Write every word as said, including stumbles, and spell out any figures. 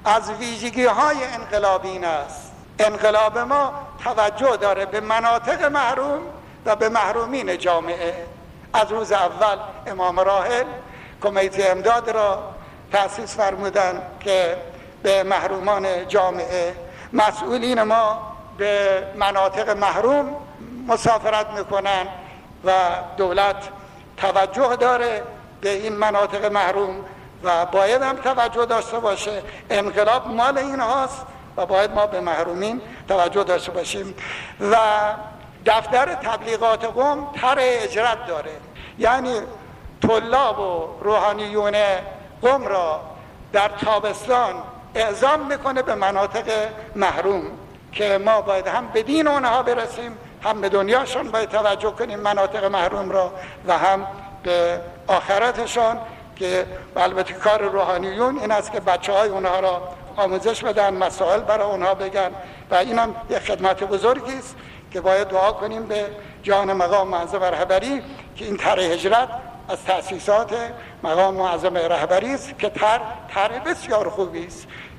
از ویژگی های انقلاب این است. انقلاب ما توجه داره به مناطق محروم و به محرومین جامعه. از روز اول امام راحل کمیته امداد را تأسیس فرمودند که به محرومان جامعه، مسئولین ما به مناطق محروم مسافرت میکنن و دولت توجه داره به این مناطق محروم و باید هم توجه داشته باشه. انقلاب مال این هاست و باید ما به محرومین توجه داشته باشیم. و دفتر تبلیغات قم طرح اجرت داره، یعنی طلاب و روحانیون قم را در تابستان اعزام میکنه به مناطق محروم که ما باید هم به دین اونها برسیم، هم به دنیاشان باید توجه کنیم مناطق محروم را، و هم به آخرتشان که البته کار روحانیون این است که بچه های اونها را آموزش بدن، مسائل برای اونها بگن و این هم یک خدمت بزرگی است که باید دعا کنیم به جان مقام معظم رهبری که این طرح هجرت از تأسیسات مقام معظم رهبری است که طرح طرح بسیار خوبی است